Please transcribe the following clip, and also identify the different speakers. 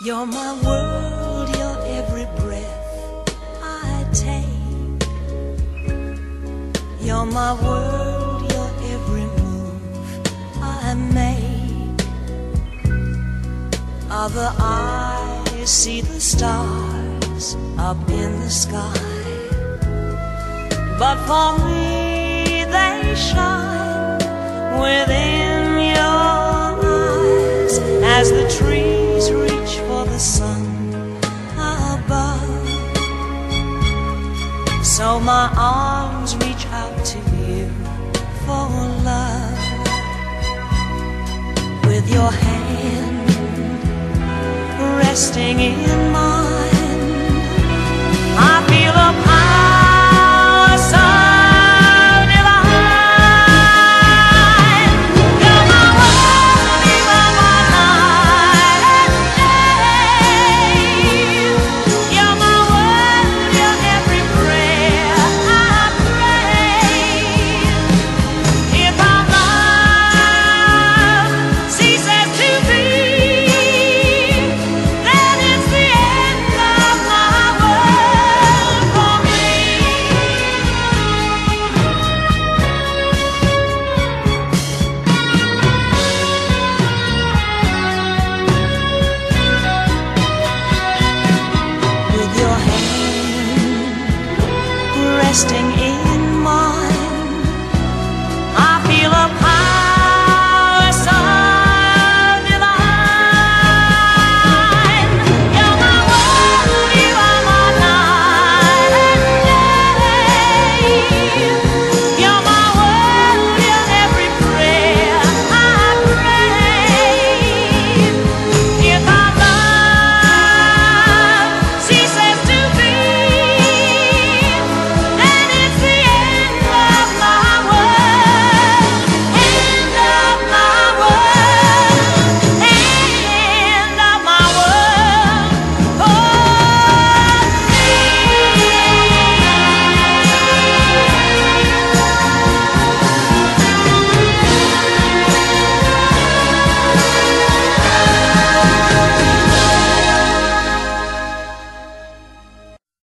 Speaker 1: You're my world, you're every breath I take. You're my world, you're every move I make. Other eyes see the stars up in the sky, but for me they shine within your eyes as the trees reach for the sun above. So my arms reach out to you for love. With your hand resting in